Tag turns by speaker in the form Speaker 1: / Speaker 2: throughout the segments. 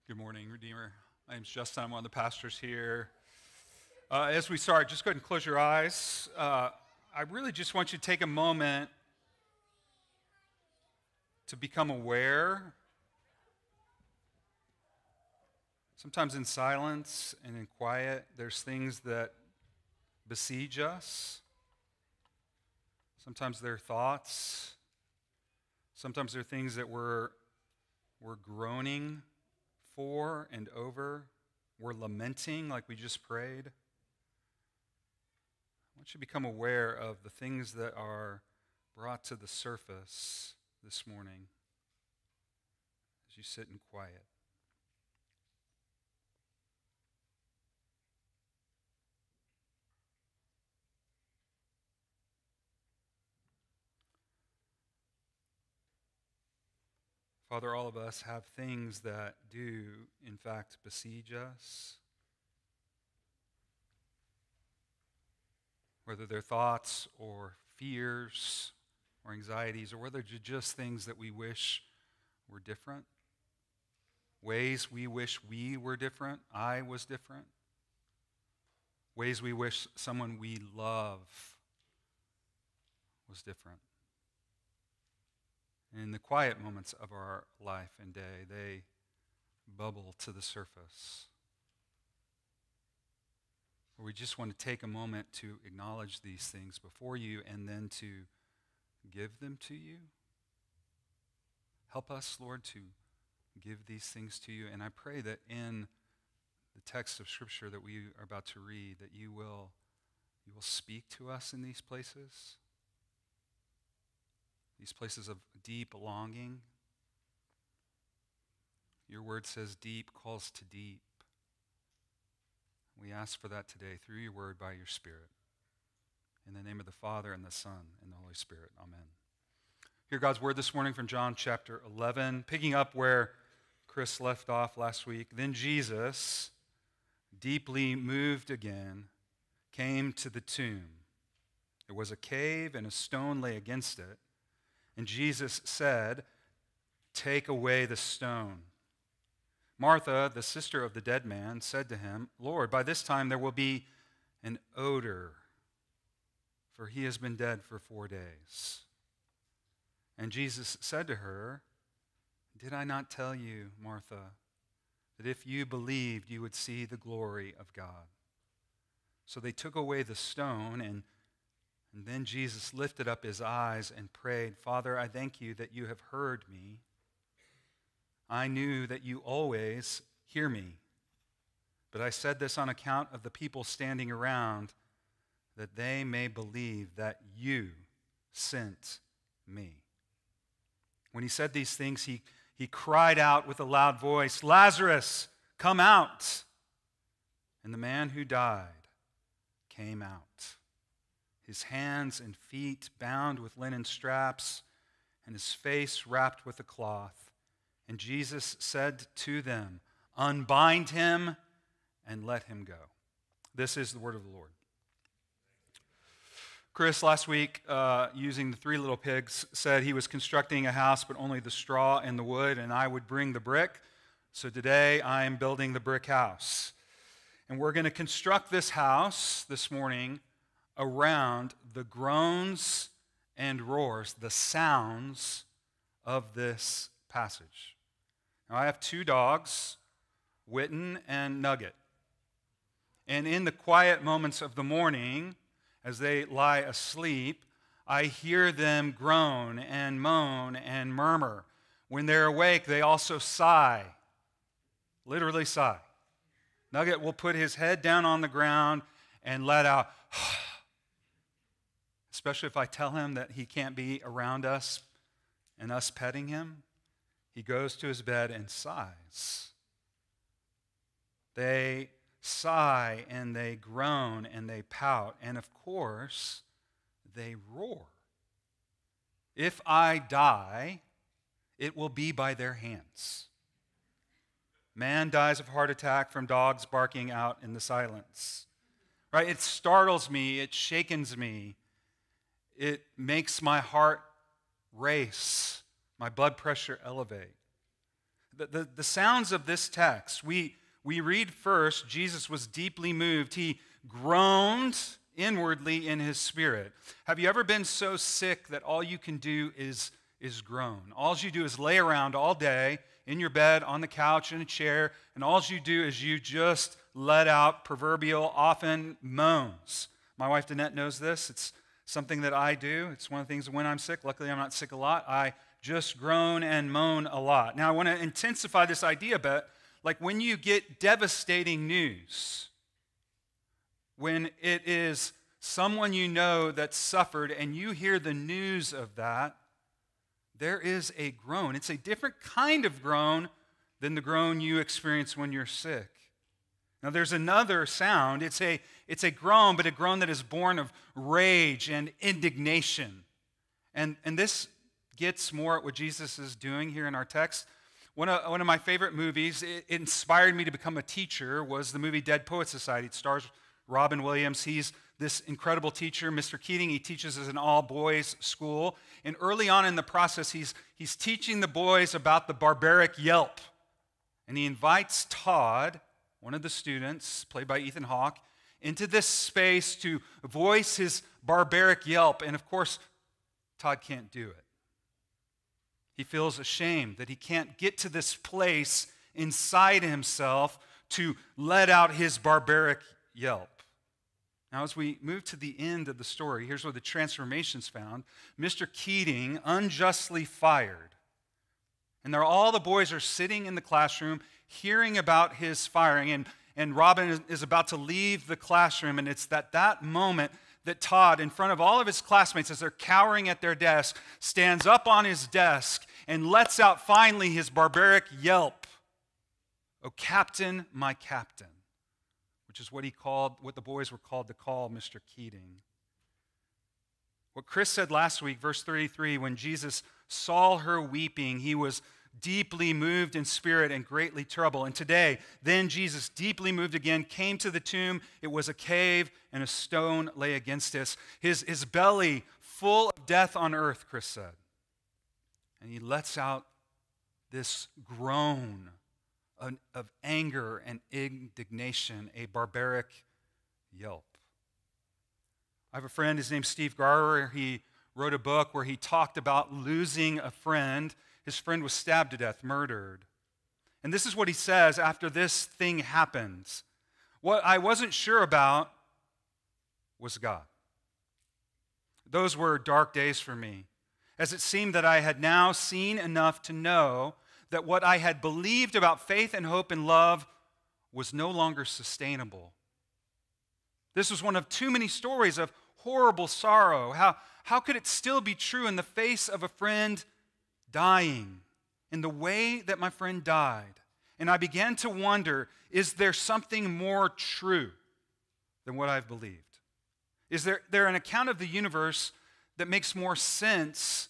Speaker 1: Good morning, Redeemer. My name's Justin. I'm one of the pastors here. As we start, just go ahead and close your eyes. I really just want you to take a moment to become aware. Sometimes in silence and in quiet, there's things that besiege us. Sometimes they're thoughts. Sometimes they're things that we're groaning for and over. We're lamenting like we just prayed. I want you to become aware of the things that are brought to the surface this morning as you sit in quiet. Father, all of us have things that do, in fact, besiege us. Whether they're thoughts or fears or anxieties, or whether they're just things that we wish were different. Ways we wish we were different, I was different. Ways we wish someone we love was different. In the quiet moments of our life and day, they bubble to the surface. We just want to take a moment to acknowledge these things before you and then to give them to you. Help us, Lord, to give these things to you. And I pray that in the text of Scripture that we are about to read, that you will speak to us in these places of deep longing. Your word says deep calls to deep. We ask for that today through your word by your Spirit. In the name of the Father and the Son and the Holy Spirit. Amen. Hear God's word this morning from John chapter 11, picking up where Chris left off last week. Then Jesus, deeply moved again, came to the tomb. There was a cave and a stone lay against it. And Jesus said, "Take away the stone." Martha, the sister of the dead man, said to him, "Lord, by this time there will be an odor, for he has been dead for 4 days." And Jesus said to her, "Did I not tell you, Martha, that if you believed, you would see the glory of God?" So they took away the stone, and then Jesus lifted up his eyes and prayed, "Father, I thank you that you have heard me. I knew that you always hear me. But I said this on account of the people standing around, that they may believe that you sent me." When he said these things, he cried out with a loud voice, "Lazarus, come out!" And the man who died came out, his hands and feet bound with linen straps, and his face wrapped with a cloth. And Jesus said to them, "Unbind him and let him go." This is the word of the Lord. Chris, last week, using the three little pigs, said he was constructing a house, but only the straw and the wood, and I would bring the brick. So today, I am building the brick house. And we're going to construct this house this morning around the groans and roars, the sounds of this passage. Now, I have two dogs, Witten and Nugget. And in the quiet moments of the morning, as they lie asleep, I hear them groan and moan and murmur. When they're awake, they also sigh, literally sigh. Nugget will put his head down on the ground and let out, especially if I tell him that he can't be around us and us petting him. He goes to his bed and sighs. They sigh and they groan and they pout, and of course, they roar. If I die, it will be by their hands. Man dies of heart attack from dogs barking out in the silence. Right? It startles me, it shakens me, it makes my heart race, my blood pressure elevate. The sounds of this text, we read first, Jesus was deeply moved. He groaned inwardly in his spirit. Have you ever been so sick that all you can do is groan? All you do is lay around all day in your bed, on the couch, in a chair, and all you do is you just let out proverbial, often moans. My wife Danette knows this. It's something that I do. It's one of the things when I'm sick. Luckily, I'm not sick a lot. I just groan and moan a lot. Now, I want to intensify this idea a bit. Like when you get devastating news, when it is someone you know that suffered and you hear the news of that, there is a groan. It's a different kind of groan than the groan you experience when you're sick. Now, there's another sound. It's a groan, but a groan that is born of rage and indignation. And this gets more at what Jesus is doing here in our text. One of my favorite movies, it inspired me to become a teacher, was the movie Dead Poets Society. It stars Robin Williams. He's this incredible teacher, Mr. Keating. He teaches at an all-boys school. And early on in the process, he's teaching the boys about the barbaric yelp. And he invites Todd, one of the students, played by Ethan Hawke, into this space to voice his barbaric yelp. And of course, Todd can't do it. He feels ashamed that he can't get to this place inside himself to let out his barbaric yelp. Now, as we move to the end of the story, here's where the transformation's found. Mr. Keating, unjustly fired. And all the boys are sitting in the classroom hearing about his firing. And Robin is about to leave the classroom. And it's that moment that Todd, in front of all of his classmates as they're cowering at their desk, stands up on his desk and lets out finally his barbaric yelp. "Oh, Captain, my Captain," which is what the boys were called to call Mr. Keating. What Chris said last week, verse 33, when Jesus saw her weeping, he was deeply moved in spirit and greatly troubled. And today, then Jesus, deeply moved again, came to the tomb. It was a cave, and a stone lay against it. His belly full of death on earth, Chris said. And he lets out this groan of anger and indignation, a barbaric yelp. I have a friend, his name's Steve Garber. He wrote a book where he talked about losing a friend. His friend was stabbed to death, murdered. And this is what he says after this thing happens. "What I wasn't sure about was God. Those were dark days for me, as it seemed that I had now seen enough to know that what I had believed about faith and hope and love was no longer sustainable. This was one of too many stories of horrible sorrow. How could it still be true in the face of a friend dying, in the way that my friend died? And I began to wonder, is there something more true than what I've believed? Is there an account of the universe that makes more sense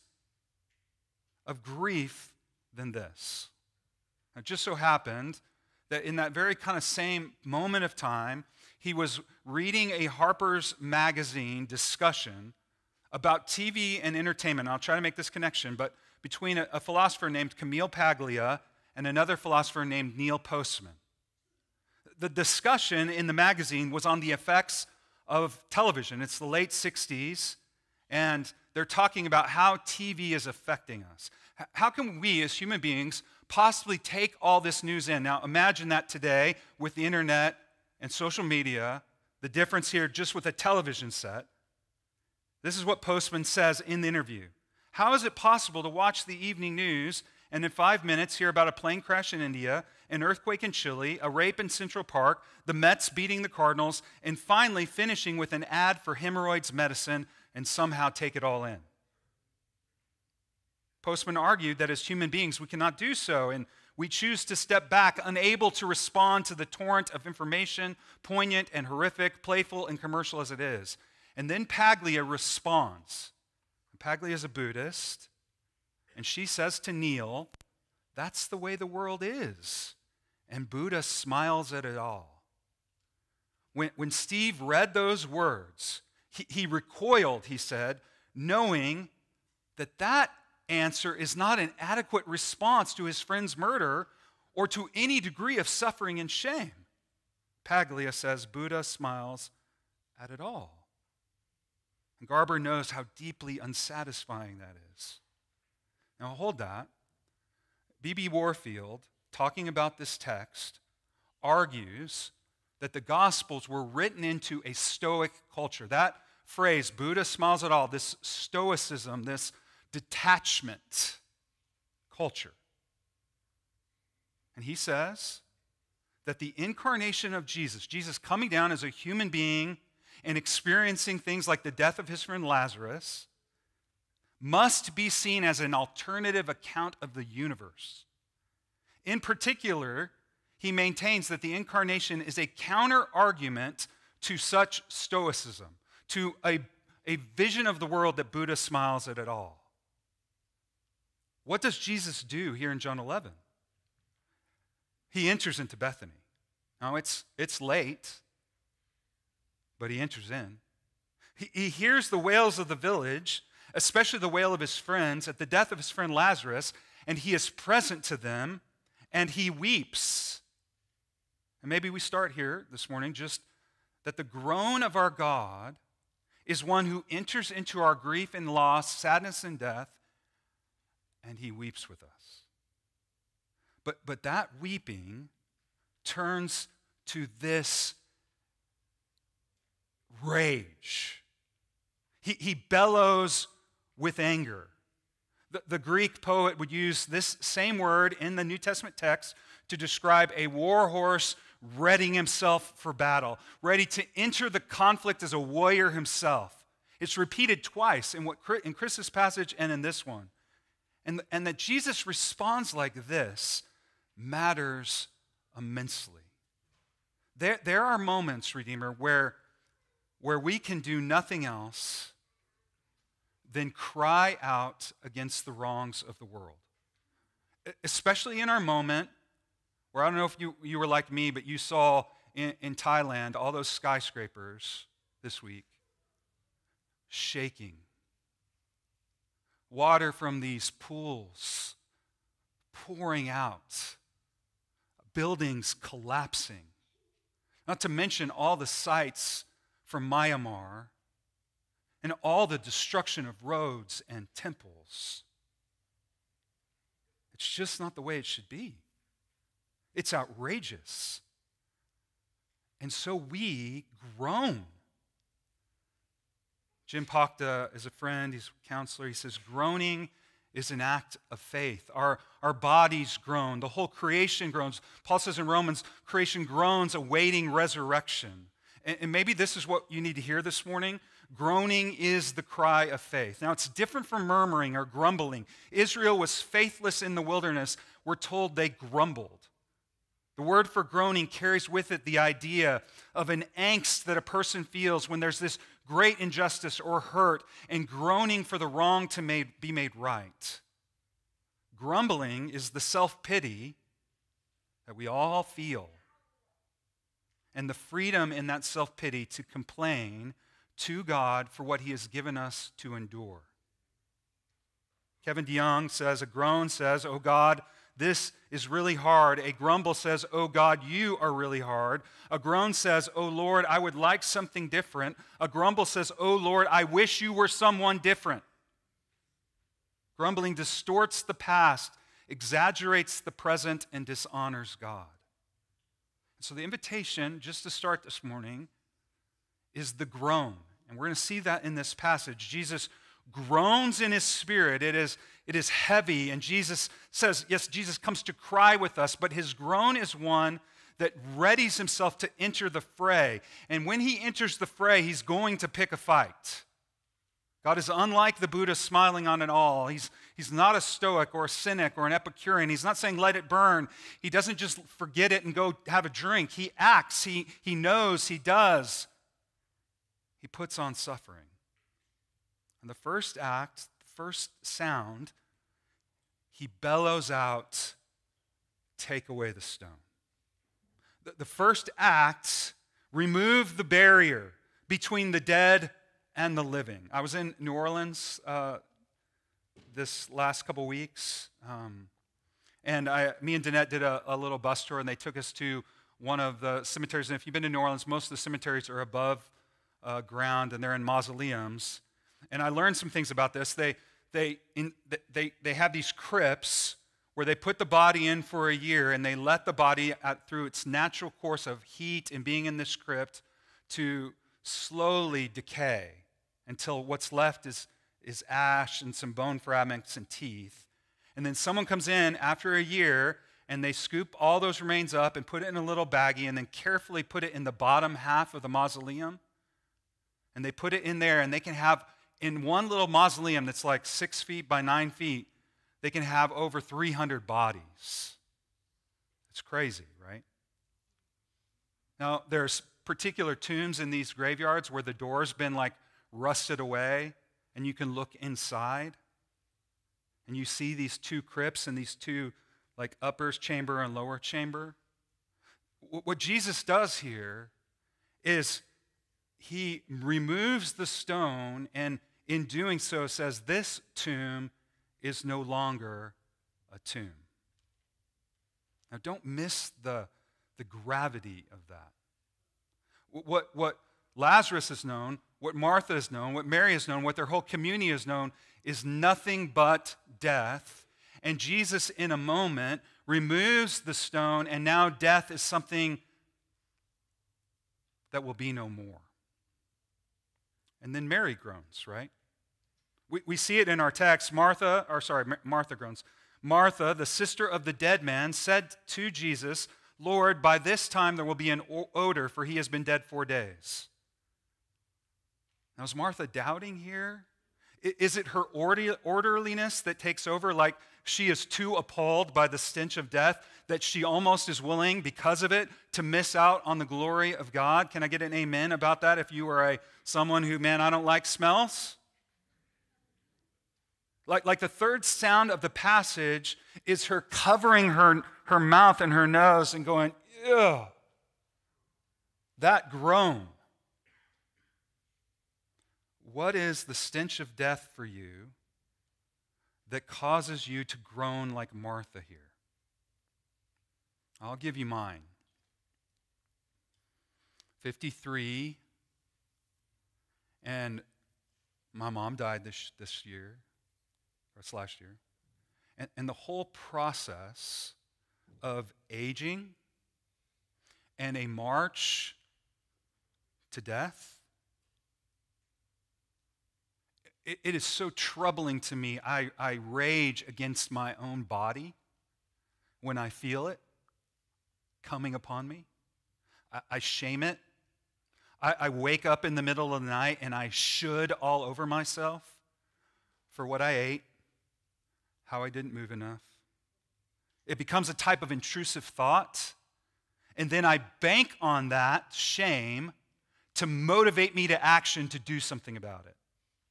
Speaker 1: of grief than this?" Now, it just so happened that in that very kind of same moment of time, he was reading a Harper's Magazine discussion about TV and entertainment. I'll try to make this connection, but between a philosopher named Camille Paglia and another philosopher named Neil Postman. The discussion in the magazine was on the effects of television. It's the late 60s, and they're talking about how TV is affecting us. How can we as human beings possibly take all this news in? Now, imagine that today with the internet and social media, the difference here just with a television set. This is what Postman says in the interview. "How is it possible to watch the evening news and in 5 minutes hear about a plane crash in India, an earthquake in Chile, a rape in Central Park, the Mets beating the Cardinals, and finally finishing with an ad for hemorrhoids medicine and somehow take it all in?" Postman argued that as human beings we cannot do so, and we choose to step back, unable to respond to the torrent of information, poignant and horrific, playful and commercial as it is. And then Paglia responds. Paglia is a Buddhist, and she says to Neil, "That's the way the world is." And Buddha smiles at it all. When Steve read those words, he recoiled, he said, knowing that answer is not an adequate response to his friend's murder or to any degree of suffering and shame. Paglia says Buddha smiles at it all. And Garber knows how deeply unsatisfying that is. Now hold that. B.B. Warfield, talking about this text, argues that the Gospels were written into a Stoic culture. That phrase, Buddha smiles at all, this stoicism, this detachment culture. And he says that the incarnation of Jesus, Jesus coming down as a human being and experiencing things like the death of his friend Lazarus, must be seen as an alternative account of the universe. In particular, he maintains that the incarnation is a counter-argument to such stoicism, to a vision of the world that Buddha smiles at all. What does Jesus do here in John 11? He enters into Bethany. Now, it's late, but he enters in. He hears the wails of the village, especially the wail of his friends at the death of his friend Lazarus, and he is present to them, and he weeps. And maybe we start here this morning just that the groan of our God is one who enters into our grief and loss, sadness and death, and he weeps with us. But that weeping turns to this rage. He bellows with anger. The Greek poet would use this same word in the New Testament text to describe a war horse readying himself for battle, ready to enter the conflict as a warrior himself. It's repeated twice in Chris's passage and in this one. And that Jesus responds like this matters immensely. There are moments, Redeemer, where we can do nothing else than cry out against the wrongs of the world. Especially in our moment where, I don't know if you were like me, but you saw in Thailand all those skyscrapers this week shaking. Water from these pools pouring out. Buildings collapsing. Not to mention all the sights from Myanmar and all the destruction of roads and temples. It's just not the way it should be. It's outrageous. And so we groan. Jim Pakta is a friend, he's a counselor. He says, groaning is an act of faith. Our bodies groan. The whole creation groans. Paul says in Romans, creation groans awaiting resurrection. And maybe this is what you need to hear this morning. Groaning is the cry of faith. Now, it's different from murmuring or grumbling. Israel was faithless in the wilderness. We're told they grumbled. The word for groaning carries with it the idea of an angst that a person feels when there's this great injustice or hurt, and groaning for the wrong to be made right. Grumbling is the self-pity that we all feel, and the freedom in that self-pity to complain to God for what he has given us to endure. Kevin DeYoung says, a groan says, "Oh God, this is really hard." A grumble says, "Oh God, you are really hard." A groan says, "Oh Lord, I would like something different." A grumble says, "Oh Lord, I wish you were someone different." Grumbling distorts the past, exaggerates the present, and dishonors God. So the invitation, just to start this morning, is the groan. And we're going to see that in this passage. Jesus groans in his spirit. It is heavy, and Jesus says, yes, Jesus comes to cry with us, but his groan is one that readies himself to enter the fray. And when he enters the fray, he's going to pick a fight. God is unlike the Buddha smiling on it all. He's not a Stoic or a cynic or an Epicurean. He's not saying let it burn. He doesn't just forget it and go have a drink. He acts. He knows. He does. He puts on suffering. And the first act, the first sound, he bellows out, "Take away the stone." The first act, remove the barrier between the dead and the living. I was in New Orleans this last couple weeks. And me and Danette did a little bus tour, and they took us to one of the cemeteries. And if you've been to New Orleans, most of the cemeteries are above ground, and they're in mausoleums. And I learned some things about this. They have these crypts where they put the body in for a year, and they let the body, through its natural course of heat and being in this crypt, to slowly decay until what's left is ash and some bone fragments and teeth. And then someone comes in after a year, and they scoop all those remains up and put it in a little baggie, and then carefully put it in the bottom half of the mausoleum. And they put it in there, and they can have, in one little mausoleum that's like 6 feet by 9 feet, they can have over 300 bodies. It's crazy, right? Now, there's particular tombs in these graveyards where the door's been like rusted away, and you can look inside, and you see these two crypts and these two like upper chamber and lower chamber. What Jesus does here is he removes the stone, and in doing so says this tomb is no longer a tomb. Now don't miss the gravity of that. What Lazarus has known, what Martha has known, what Mary has known, what their whole community has known is nothing but death. And Jesus, in a moment, removes the stone, and now death is something that will be no more. And then Mary groans, right? We see it in our text. Martha groans. Martha, the sister of the dead man, said to Jesus, "Lord, by this time there will be an odor, for he has been dead 4 days." Now, is Martha doubting here? Is it her orderliness that takes over, like she is too appalled by the stench of death that she almost is willing, because of it, to miss out on the glory of God? Can I get an amen about that if you are someone who, man, I don't like smells? Like the third sound of the passage is her covering her mouth and her nose and going, ew, that groan. What is the stench of death for you that causes you to groan like Martha here? I'll give you mine. 53, and my mom died this year. Or it's last year. And the whole process of aging and a march to death, it is so troubling to me. I rage against my own body when I feel it coming upon me. I shame it. I wake up in the middle of the night and I should all over myself for what I ate, how I didn't move enough. It becomes a type of intrusive thought, and then I bank on that shame to motivate me to action to do something about it.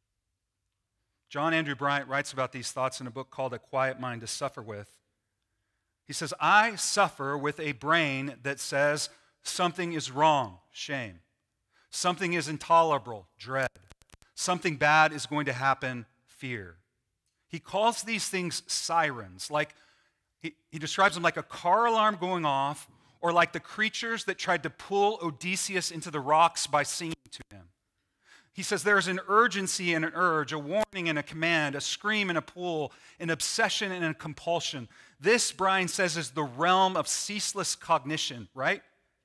Speaker 1: John Andrew Bryant writes about these thoughts in a book called A Quiet Mind to Suffer With. He says, I suffer with a brain that says something is wrong, shame. Something is intolerable, dread. Something bad is going to happen, fear. He calls these things sirens. Like he describes them like a car alarm going off, or like the creatures that tried to pull Odysseus into the rocks by singing to him. He says there's an urgency and an urge, a warning and a command, a scream and a pull, an obsession and a compulsion. This, Brian says, is the realm of ceaseless cognition, right?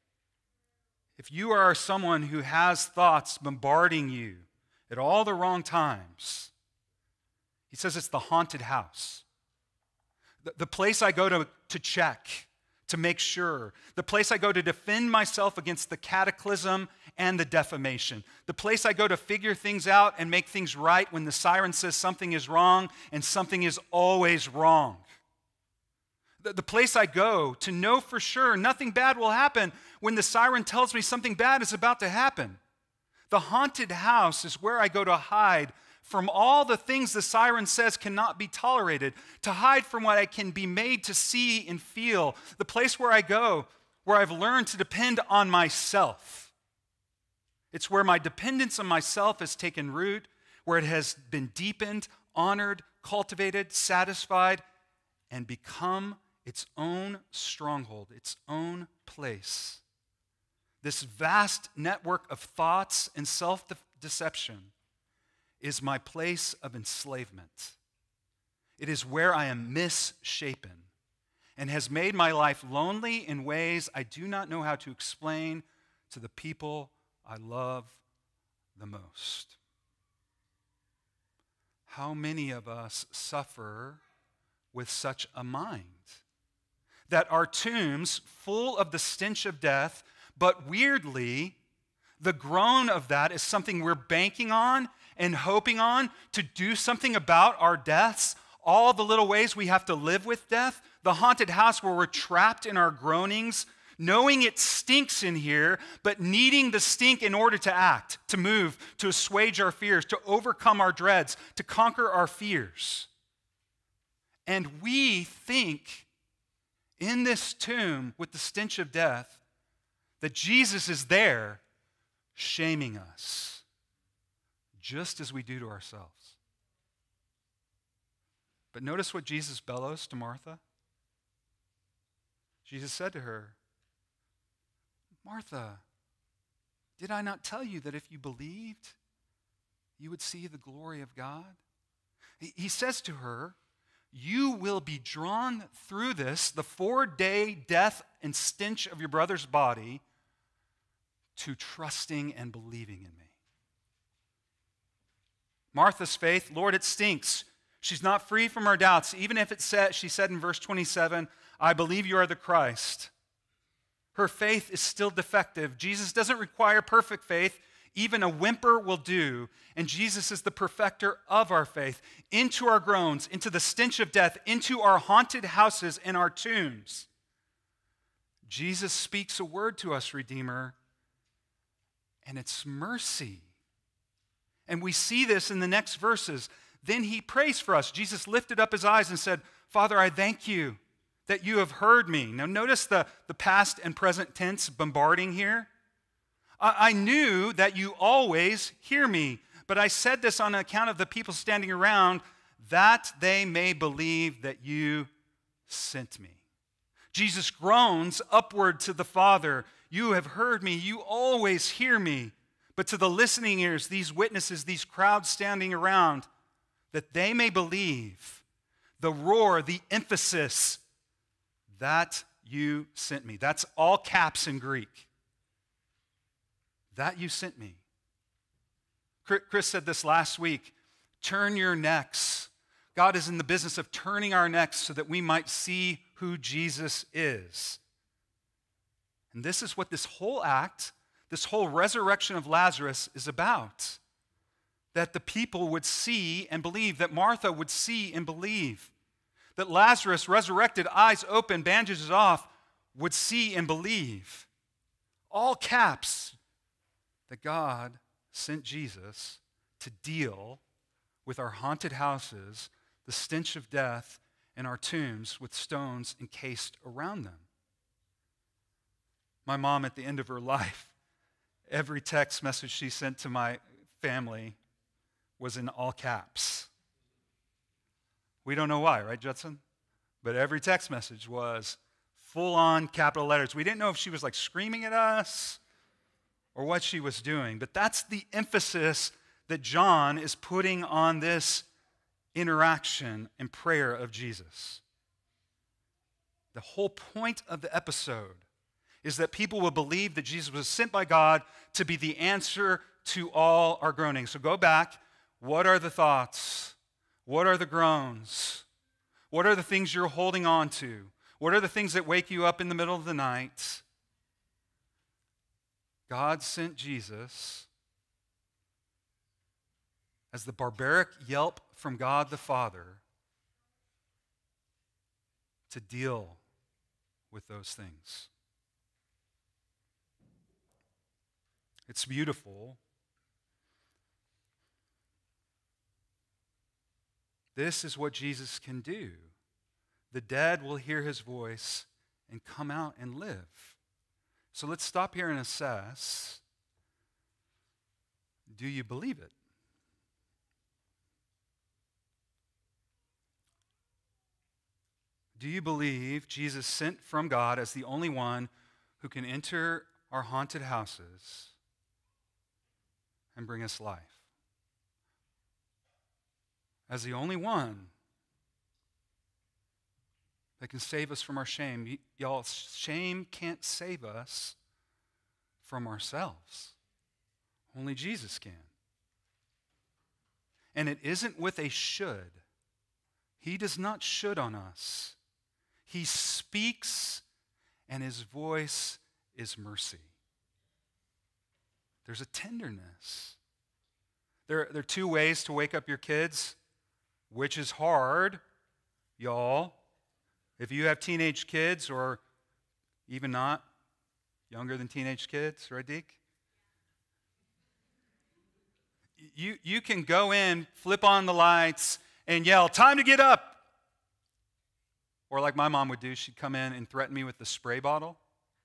Speaker 1: If you are someone who has thoughts bombarding you at all the wrong times, he says it's the haunted house. The place I go to check, to make sure. The place I go to defend myself against the cataclysm and the defamation. The place I go to figure things out and make things right when the siren says something is wrong and something is always wrong. The place I go to know for sure nothing bad will happen when the siren tells me something bad is about to happen. The haunted house is where I go to hide from all the things the siren says cannot be tolerated, to hide from what I can be made to see and feel. The place where I go, where I've learned to depend on myself. It's where my dependence on myself has taken root, where it has been deepened honored, cultivated, satisfied, and become its own stronghold, its own place. This vast network of thoughts and self-deception is my place of enslavement. It is where I am misshapen and has made my life lonely in ways I do not know how to explain to the people I love the most. How many of us suffer with such a mind? That our tombs, full of the stench of death, but weirdly, the groan of that is something we're banking on and hoping on to do something about our deaths, all the little ways we have to live with death, the haunted house where we're trapped in our groanings, knowing it stinks in here, but needing the stink in order to act, to move, to assuage our fears, to overcome our dreads, to conquer our fears. And we think in this tomb with the stench of death that Jesus is there shaming us, just as we do to ourselves. But notice what Jesus bellows to Martha. Jesus said to her, Martha, did I not tell you that if you believed, you would see the glory of God? He says to her, you will be drawn through this, the 4-day death and stench of your brother's body, to trusting and believing in me. Martha's faith, Lord, it stinks. She's not free from her doubts. Even if she said in verse 27, I believe you are the Christ. Her faith is still defective. Jesus doesn't require perfect faith. Even a whimper will do. And Jesus is the perfecter of our faith. Into our groans, into the stench of death, into our haunted houses and our tombs. Jesus speaks a word to us, Redeemer, and it's mercy. And we see this in the next verses. Then he prays for us. Jesus lifted up his eyes and said, Father, I thank you that you have heard me. Now notice the past and present tense bombarding here. I knew that you always hear me, but I said this on account of the people standing around, that they may believe that you sent me. Jesus groans upward to the Father. You have heard me. You always hear me. But to the listening ears, these witnesses, these crowds standing around, that they may believe the roar, the emphasis, that you sent me. That's all caps in Greek. That you sent me. Chris said this last week. Turn your necks. God is in the business of turning our necks so that we might see who Jesus is. And this is what this whole act, this whole resurrection of Lazarus is about. That the people would see and believe, that Martha would see and believe. That Lazarus, resurrected, eyes open, bandages off, would see and believe. All caps, that God sent Jesus to deal with our haunted houses, the stench of death, and our tombs with stones encased around them. My mom, at the end of her life, every text message she sent to my family was in all caps. We don't know why, right, Judson? But every text message was full-on capital letters. We didn't know if she was like screaming at us or what she was doing. But that's the emphasis that John is putting on this interaction and prayer of Jesus. The whole point of the episode is that people will believe that Jesus was sent by God to be the answer to all our groaning. So go back. What are the thoughts? What are the groans? What are the things you're holding on to? What are the things that wake you up in the middle of the night? God sent Jesus as the barbaric yelp from God the Father to deal with those things. It's beautiful. This is what Jesus can do. The dead will hear his voice and come out and live. So let's stop here and assess. Do you believe it? Do you believe Jesus sent from God as the only one who can enter our haunted houses and bring us life? As the only one that can save us from our shame. Y'all, shame can't save us from ourselves. Only Jesus can. And it isn't with a should. He does not should on us. He speaks, and his voice is mercy. There's a tenderness. There are two ways to wake up your kids, which is hard, y'all. If you have teenage kids, or even not, younger than teenage kids, right, Deke? You can go in, flip on the lights, and yell, "Time to get up!" Or like my mom would do, she'd come in and threaten me with the spray bottle.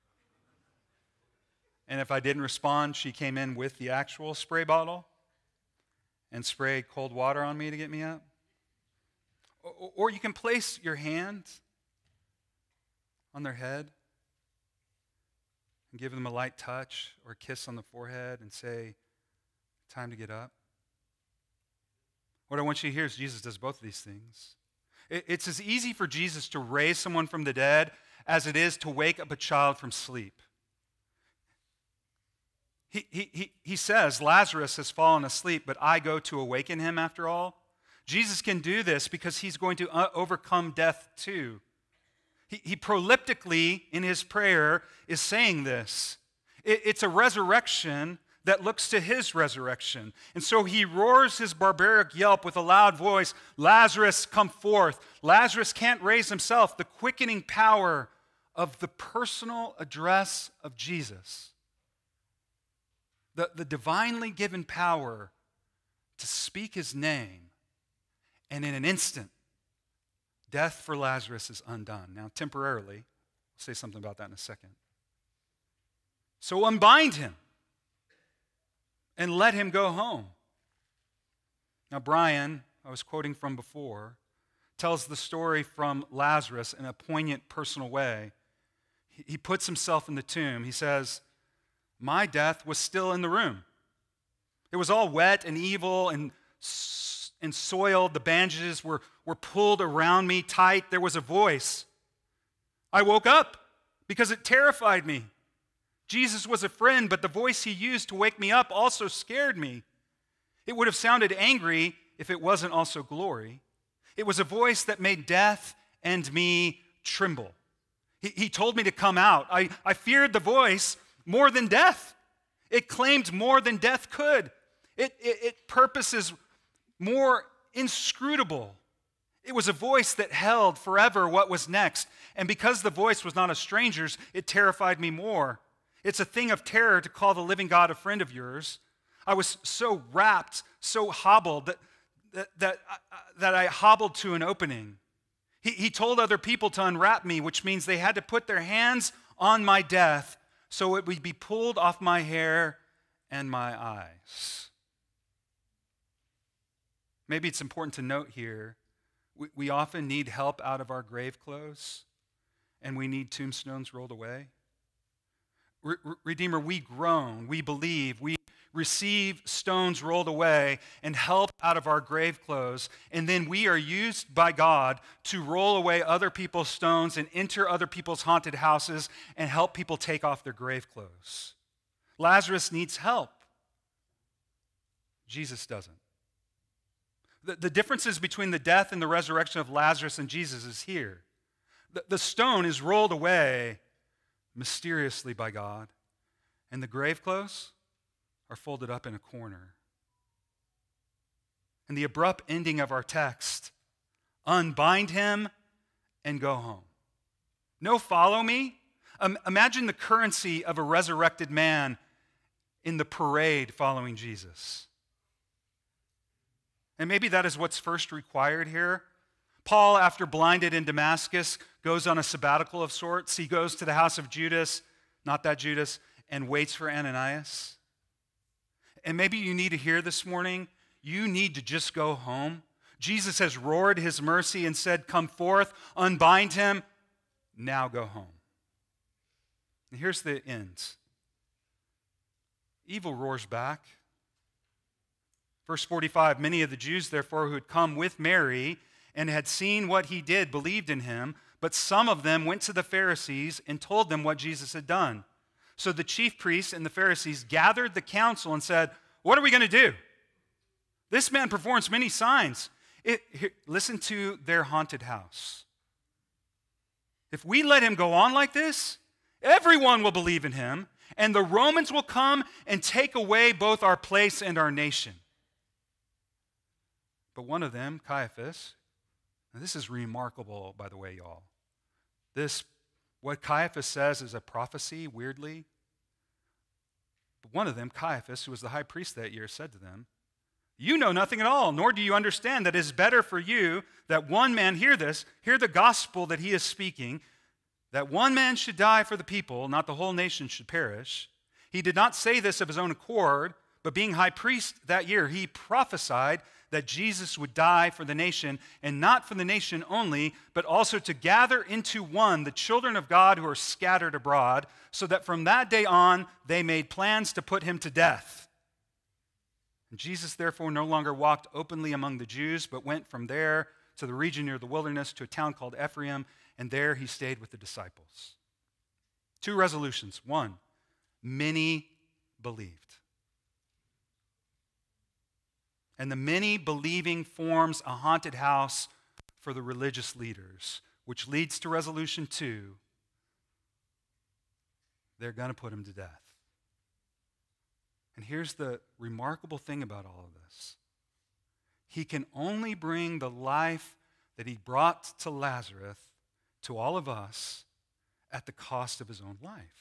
Speaker 1: And if I didn't respond, she came in with the actual spray bottle and sprayed cold water on me to get me up. Or you can place your hand on their head and give them a light touch or a kiss on the forehead and say, "Time to get up." What I want you to hear is Jesus does both of these things. It's as easy for Jesus to raise someone from the dead as it is to wake up a child from sleep. He says, Lazarus has fallen asleep, but I go to awaken him after all. Jesus can do this because he's going to overcome death too. He proleptically, in his prayer, is saying this. It's a resurrection that looks to his resurrection. And so he roars his barbaric yelp with a loud voice, "Lazarus, come forth." Lazarus can't raise himself. The quickening power of the personal address of Jesus. The divinely given power to speak his name. And in an instant, death for Lazarus is undone. Now, temporarily, I'll say something about that in a second. So unbind him and let him go home. Now, Brian, I was quoting from before, tells the story from Lazarus in a poignant, personal way. He puts himself in the tomb. He says, "My death was still in the room. It was all wet and evil and soiled. The bandages were pulled around me tight. There was a voice. I woke up because it terrified me. Jesus was a friend, but the voice he used to wake me up also scared me. It would have sounded angry if it wasn't also glory. It was a voice that made death and me tremble. He told me to come out. I feared the voice more than death. It claimed more than death could. It purposes more inscrutable. It was a voice that held forever what was next. And because the voice was not a stranger's, it terrified me more. It's a thing of terror to call the living God a friend of yours. I was so wrapped, so hobbled that I hobbled to an opening. He told other people to unwrap me, which means they had to put their hands on my death so it would be pulled off my hair and my eyes." Maybe it's important to note here, we often need help out of our grave clothes, and we need tombstones rolled away. Redeemer, we groan, we believe, we receive stones rolled away and help out of our grave clothes, and then we are used by God to roll away other people's stones and enter other people's haunted houses and help people take off their grave clothes. Lazarus needs help. Jesus doesn't. The differences between the death and the resurrection of Lazarus and Jesus is here. The stone is rolled away mysteriously by God, and the grave clothes are folded up in a corner. And the abrupt ending of our text, unbind him and go home. No, follow me. Imagine the currency of a resurrected man in the parade following Jesus. And maybe that is what's first required here. Paul, after blinded in Damascus, goes on a sabbatical of sorts. He goes to the house of Judas, not that Judas, and waits for Ananias. And maybe you need to hear this morning, you need to just go home. Jesus has roared his mercy and said, "Come forth, unbind him, now go home." And here's the end. Evil roars back. Verse 45, many of the Jews, therefore, who had come with Mary and had seen what he did, believed in him, but some of them went to the Pharisees and told them what Jesus had done. So the chief priests and the Pharisees gathered the council and said, "What are we going to do? This man performs many signs." Listen to their haunted house. If we let him go on like this, everyone will believe in him, and the Romans will come and take away both our place and our nation. But one of them, Caiaphas, and this is remarkable, by the way, y'all. What Caiaphas says is a prophecy, weirdly. But one of them, Caiaphas, who was the high priest that year, said to them, "You know nothing at all, nor do you understand that it is better for you that one man hear the gospel that he is speaking, that one man should die for the people, not the whole nation should perish." He did not say this of his own accord, but being high priest that year, he prophesied that Jesus would die for the nation, and not for the nation only, but also to gather into one the children of God who are scattered abroad, so that from that day on they made plans to put him to death. And Jesus therefore no longer walked openly among the Jews, but went from there to the region near the wilderness to a town called Ephraim, and there he stayed with the disciples. 2 resolutions. 1, many believed. And the many believing forms a haunted house for the religious leaders, which leads to resolution 2. They're going to put him to death. And here's the remarkable thing about all of this. He can only bring the life that he brought to Lazarus, to all of us, at the cost of his own life.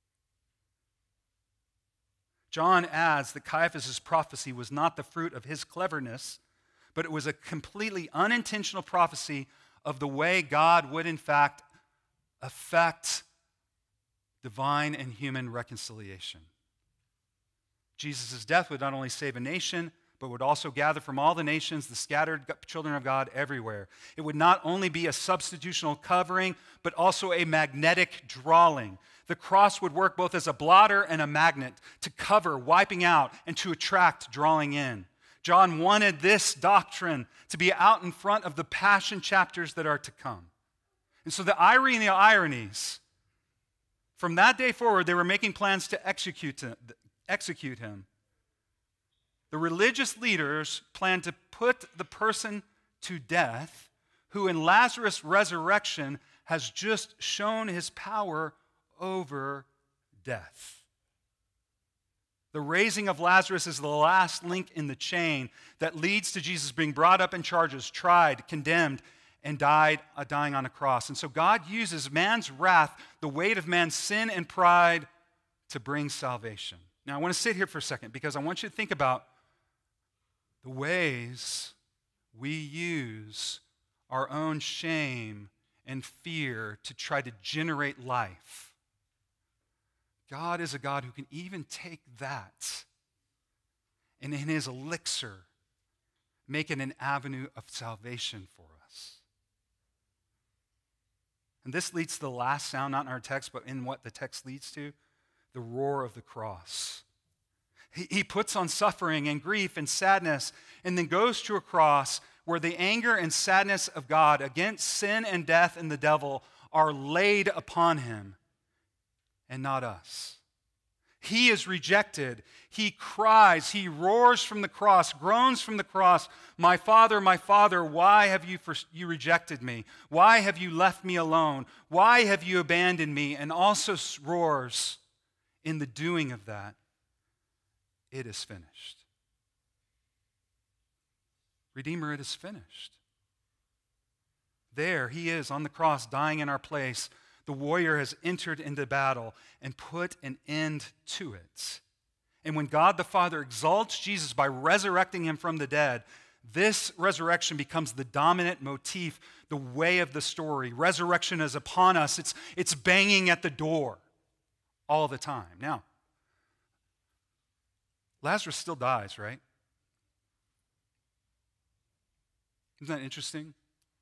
Speaker 1: John adds that Caiaphas' prophecy was not the fruit of his cleverness, but it was a completely unintentional prophecy of the way God would in fact affect divine and human reconciliation. Jesus' death would not only save a nation, but would also gather from all the nations the scattered children of God everywhere. It would not only be a substitutional covering, but also a magnetic drawing. The cross would work both as a blotter and a magnet to cover, wiping out, and to attract, drawing in. John wanted this doctrine to be out in front of the passion chapters that are to come. And so the irony and the ironies, from that day forward, they were making plans to execute him. The religious leaders planned to put the person to death who in Lazarus' resurrection has just shown his power over death. The raising of Lazarus is the last link in the chain that leads to Jesus being brought up in charges, tried, condemned, and dying on a cross. And so God uses man's wrath, the weight of man's sin and pride, to bring salvation. Now I want to sit here for a second because I want you to think about the ways we use our own shame and fear to try to generate life. God is a God who can even take that and in his elixir make it an avenue of salvation for us. And this leads to the last sound, not in our text, but in what the text leads to, the roar of the cross. He puts on suffering and grief and sadness and then goes to a cross where the anger and sadness of God against sin and death and the devil are laid upon him and not us. He is rejected. He cries. He roars from the cross, groans from the cross, my Father, why have you rejected me? Why have you left me alone? Why have you abandoned me?" And also roars in the doing of that, "It is finished." Redeemer, it is finished. There he is on the cross dying in our place. The warrior has entered into battle and put an end to it. And when God the Father exalts Jesus by resurrecting him from the dead, this resurrection becomes the dominant motif, the way of the story. Resurrection is upon us. It's banging at the door all the time. Now, Lazarus still dies, right? Isn't that interesting?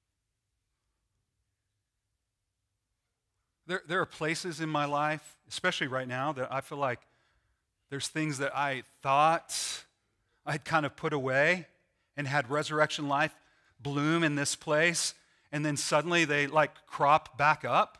Speaker 1: There are places in my life, especially right now, that I feel like there's things that I thought I'd kind of put away and had resurrection life bloom in this place, and then suddenly they like crop back up.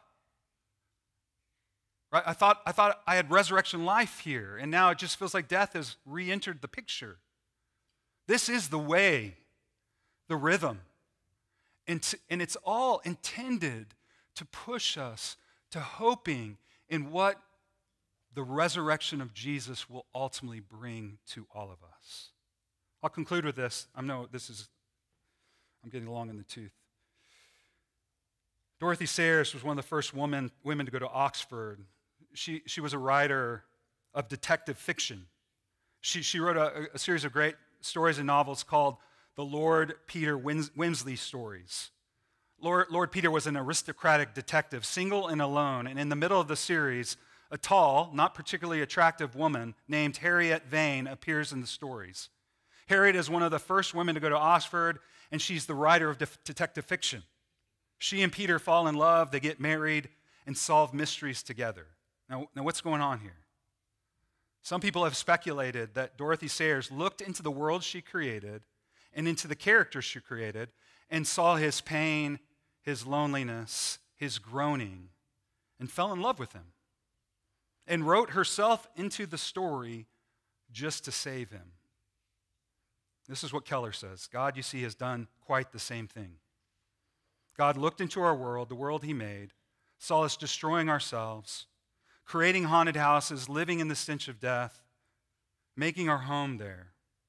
Speaker 1: Right? I thought I had resurrection life here, and now it just feels like death has re-entered the picture. This is the way, the rhythm. And it's all intended to push us to hoping in what the resurrection of Jesus will ultimately bring to all of us. I'll conclude with this. I'm getting along in the tooth. Dorothy Sayers was one of the first women to go to Oxford. She was a writer of detective fiction. She wrote a series of great stories and novels called the Lord Peter Wimsey stories. Lord Peter was an aristocratic detective, single and alone, and in the middle of the series, a tall, not particularly attractive woman named Harriet Vane appears in the stories. Harriet is one of the first women to go to Oxford, and she's the writer of detective fiction. She and Peter fall in love, they get married, and solve mysteries together. Now what's going on here? Some people have speculated that Dorothy Sayers looked into the world she created and into the characters she created and saw his pain, his loneliness, his groaning, and fell in love with him and wrote herself into the story just to save him. This is what Keller says. God, you see, has done quite the same thing. God looked into our world, the world he made, saw us destroying ourselves, creating haunted houses, living in the stench of death, making our home there.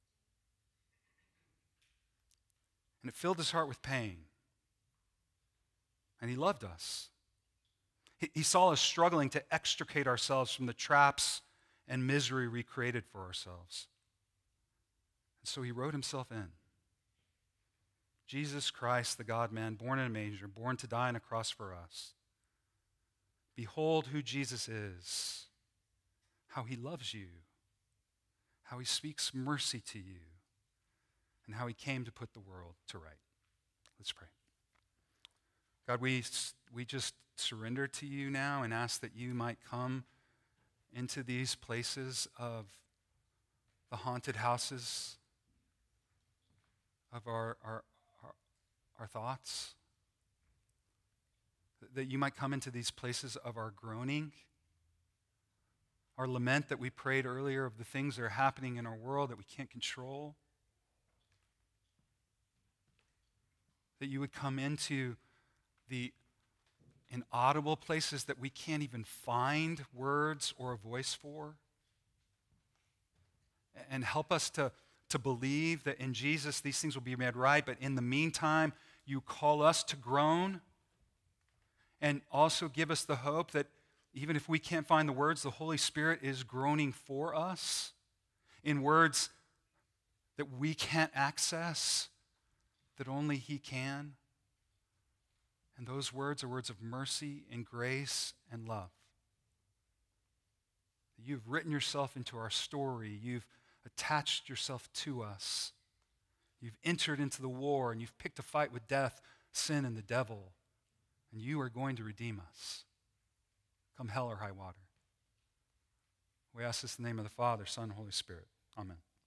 Speaker 1: And it filled his heart with pain. And he loved us. He saw us struggling to extricate ourselves from the traps and misery we created for ourselves. And so he wrote himself in. Jesus Christ, the God-man, born in a manger, born to die on a cross for us. Behold who Jesus is, how he loves you, how he speaks mercy to you, and how he came to put the world to right. Let's pray. God, we just surrender to you now and ask that you might come into these places of the haunted houses of our thoughts, that you might come into these places of our groaning, our lament that we prayed earlier of the things that are happening in our world that we can't control, that you would come into the inaudible places that we can't even find words or a voice for, and help us to believe that in Jesus these things will be made right, but in the meantime, you call us to groan, and also give us the hope that even if we can't find the words, the Holy Spirit is groaning for us in words that we can't access, that only he can. And those words are words of mercy and grace and love. You've written yourself into our story. You've attached yourself to us. You've entered into the war and you've picked a fight with death, sin, and the devil. And you are going to redeem us. Come hell or high water. We ask this in the name of the Father, Son, and Holy Spirit. Amen.